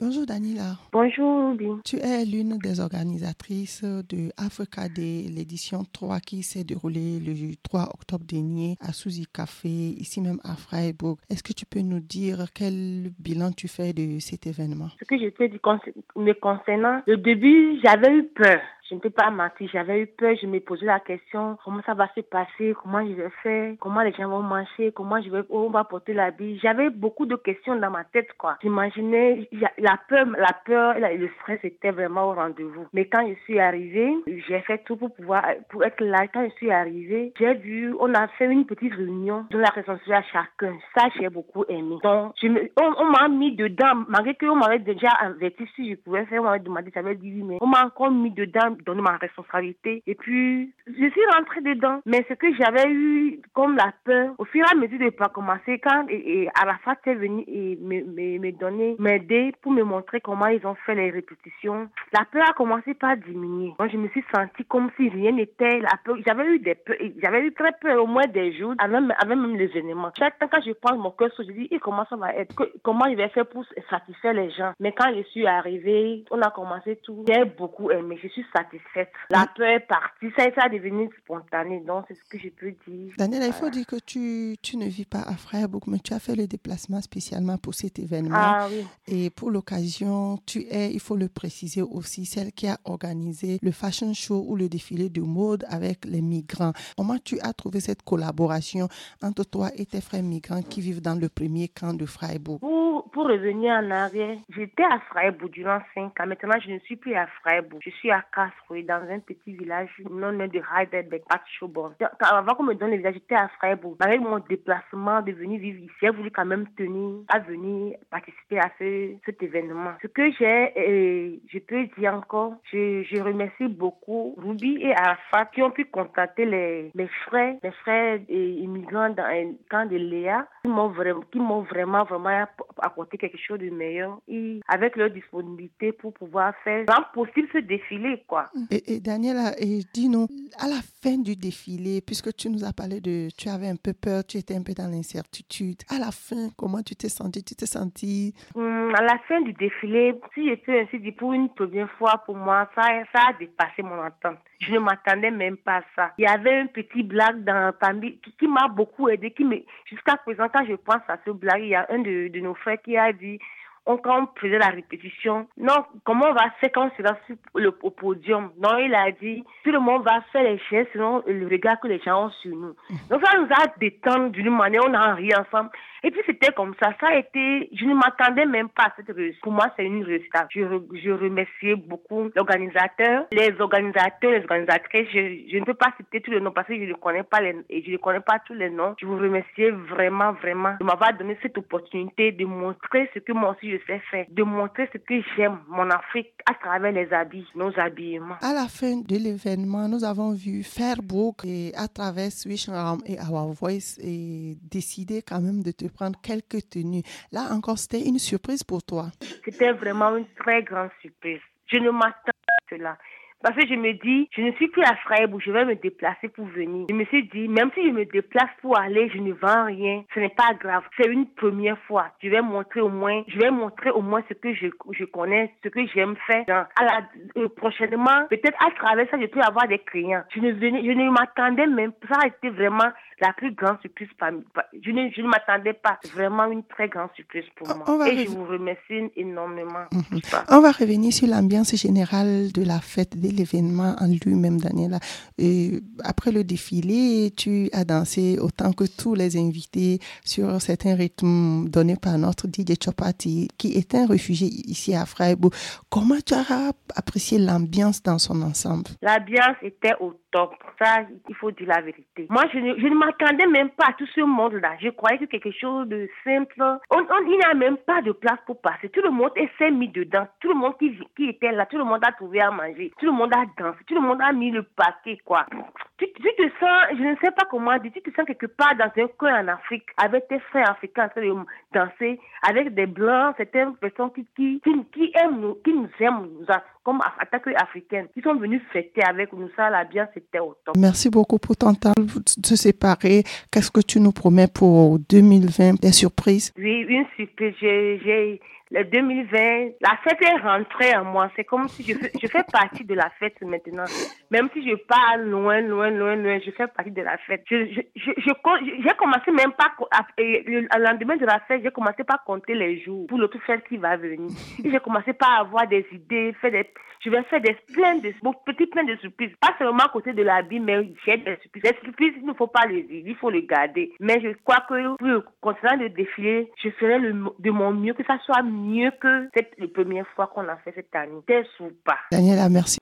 Bonjour Daniela. Bonjour, Ruby. Tu es l'une des organisatrices de Africa Day, l'édition 3 qui s'est déroulée le 3 octobre dernier à Suzy Café, ici même à Freiburg. Est-ce que tu peux nous dire quel bilan tu fais de cet événement? Ce que je peux dire me concernant, au début, j'avais eu peur. Je ne peux pas mentir, j'avais eu peur, je me posais la question, comment ça va se passer, comment je vais faire, comment les gens vont marcher, où on va porter l'habit. J'avais beaucoup de questions dans ma tête, quoi. J'imaginais, la peur et le stress étaient vraiment au rendez-vous. Mais quand je suis arrivée, j'ai fait tout pour être là. Quand je suis arrivée, on a fait une petite réunion de la responsabilité à chacun. Ça, j'ai beaucoup aimé. Donc, on m'a mis dedans, malgré qu'on m'avait déjà averti si je pouvais faire, on m'avait demandé, j'avais dit oui, mais on m'a encore mis dedans, donné ma responsabilité. Et puis, je suis rentrée dedans. Mais ce que j'avais eu comme la peur, au fur et à mesure de pas commencer, quand Arafat est venu et m'aider pour me montrer comment ils ont fait les répétitions, la peur a commencé par diminuer. Donc, je me suis sentie comme si rien n'était. La peur, j'avais eu très peur au moins des jours, avant même les événements. Chaque temps, quand je prends mon cœur, je dis, comment ça va être? Comment je vais faire pour satisfaire les gens? Mais quand je suis arrivée, on a commencé tout. J'ai beaucoup aimé. Je suis satisfaite. La peur est partie. Ça est devenu spontané. Donc, c'est ce que je peux dire. Daniela, il faut dire que tu ne vis pas à Freiburg, mais tu as fait le déplacement spécialement pour cet événement. Ah oui. Et pour l'occasion, tu es, il faut le préciser aussi, celle qui a organisé le fashion show ou le défilé de mode avec les migrants. Comment tu as trouvé cette collaboration entre toi et tes frères migrants qui vivent dans le premier camp de Freiburg? Pour revenir en arrière, j'étais à Freiburg durant 5 ans. Maintenant, je ne suis plus à Freiburg. Je suis à Karlsruhe, dans un petit village non loin de Heidelberg, à Schoborn. Avant qu'on me donne le village, j'étais à Freiburg. Avec mon déplacement de venir vivre ici, j'ai voulu quand même tenir à venir participer à cet événement. Ce que je peux dire encore, je remercie beaucoup Ruby et Arafat qui ont pu contacter mes frères immigrants dans un camp de Léa, qui m'ont vraiment apporté quelque chose de meilleur et avec leur disponibilité pour pouvoir faire rendre possible ce défilé, quoi. Et Daniela, dis-nous, à la fin du défilé, puisque tu nous as parlé tu avais un peu peur, tu étais un peu dans l'incertitude. À la fin, comment tu t'es sentie? Tu t'es sentie? À la fin du défilé, si je peux ainsi dire, pour une première fois, pour moi, ça a dépassé mon attente. Je ne m'attendais même pas à ça. Il y avait un petit blague qui m'a beaucoup aidé, jusqu'à présent, quand je pense à ce blague, il y a un de nos frères qui a dit, quand on faisait la répétition, non, comment on va faire quand on sera au podium? Non, il a dit, tout le monde va faire les gestes selon le regard que les gens ont sur nous. Donc ça nous a détendu d'une manière, on a ri ensemble. Et puis c'était comme ça. Je ne m'attendais même pas à cette réussite. Pour moi, c'est une réussite. Je remercie beaucoup les organisatrices. Je ne peux pas citer tous les noms parce que je ne connais pas tous les noms. Je vous remercie vraiment de m'avoir donné cette opportunité de montrer ce que moi aussi je sais faire, de montrer ce que j'aime, mon Afrique, à travers les habits, nos habillements. À la fin de l'événement, nous avons vu Freiburg et à travers Swissraum et Our Voice et décider quand même de te prendre quelques tenues. Là encore, c'était une surprise pour toi. C'était vraiment une très grande surprise. Je ne m'attendais pas à cela. Parce que je me dis, je ne suis plus à Freiburg, je vais me déplacer pour venir. Je me suis dit, même si je me déplace pour aller, je ne vends rien, ce n'est pas grave. C'est une première fois. Je vais montrer au moins ce que je connais, ce que j'aime faire. Prochainement, peut-être à travers ça, je peux avoir des clients. Je ne m'attendais même pas. Ça a été vraiment la plus grande surprise. Je ne m'attendais pas. C'est vraiment une très grande surprise pour moi. Et je vous remercie énormément. On va revenir sur l'ambiance générale de la fête, de l'événement en lui-même, Daniela. Et après le défilé, tu as dansé autant que tous les invités sur certains rythmes donnés par notre DJ Chopati, qui est un réfugié ici à Freiburg. Comment tu as apprécié l'ambiance dans son ensemble? L'ambiance était au top. Ça, il faut dire la vérité. Moi, je ne m'attendais même pas à tout ce monde-là. Je croyais que quelque chose de simple. Il n'y a même pas de place pour passer. Tout le monde s'est mis dedans. Tout le monde qui était là, tout le monde a trouvé à manger. Tout le monde a dansé. Tout le monde a mis le paquet, quoi. Tu te sens, je ne sais pas comment dire, tu te sens quelque part dans un coin en Afrique, avec tes frères africains en train de danser, avec des blancs, certaines personnes qui nous aiment, comme en tant qu'Africaines, qui sont venus fêter avec nous. Ça, la bien, c'était au top. Merci beaucoup pour ton temps de se séparer. Qu'est-ce que tu nous promets pour 2020? Des surprises? Oui, une surprise. le 2020, la fête est rentrée en moi. C'est comme si je fais partie de la fête maintenant. Même si je pars loin, je fais partie de la fête. J'ai commencé même pas, le lendemain de la fête, j'ai commencé par compter les jours pour l'autre fête qui va venir. Et j'ai commencé par avoir des idées, je vais faire plein de surprises. Pas seulement à côté de l'habit, mais j'ai des surprises. Les surprises, il ne faut pas les dire, il faut les garder. Mais je crois que pour continuer le défilé, je ferai de mon mieux, que ça soit mieux que la première fois qu'on a fait cette année. T'es ou pas. Daniela, merci.